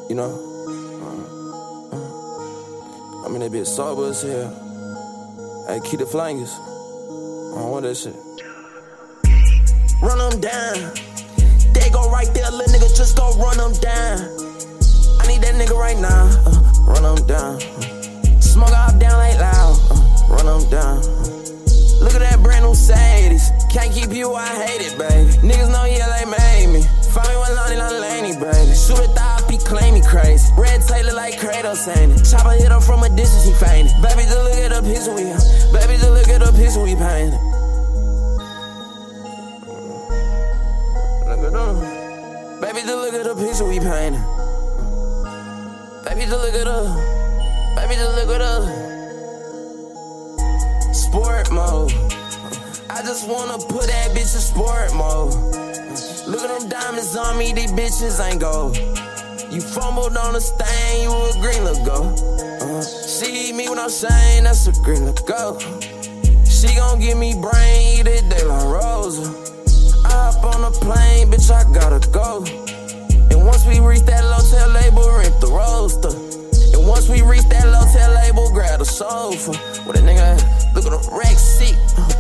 You know? I mean, that bitch sober as hell. Hey, keep the flangers. I don't want that shit. Run them down. They go right there, little nigga, just go run them down. I need that nigga right now. Run them down. Smoke off down like loud. Run them down. Look at that brand new Mercedes. Can't keep you, I hate it, baby. Niggas know LA made me. Find me with Lonnie Laney, baby. Shoot a thigh up, he claim me crazy. Red Taylor like Kratos saying it. Chopper hit him from a distance, he fainted. Baby, just look at the picture we Baby, just look at the picture we painted. Look at them. Baby, just look at the picture we painted. Baby, just look at the. Baby, just look at the. Sport mode. I just wanna put that bitch in sport mode. Look at them diamonds on me, these bitches ain't gold. You fumbled on the stain, you a green look go. She eat me with no shame, that's a green look go. She gon' give me brain, eat it, they like Rosa. I hop on the plane, bitch, I gotta go. And once we reach that hotel label, rent the roaster. And once we reach that hotel label, grab the sofa. With a nigga, look at the wreck seat.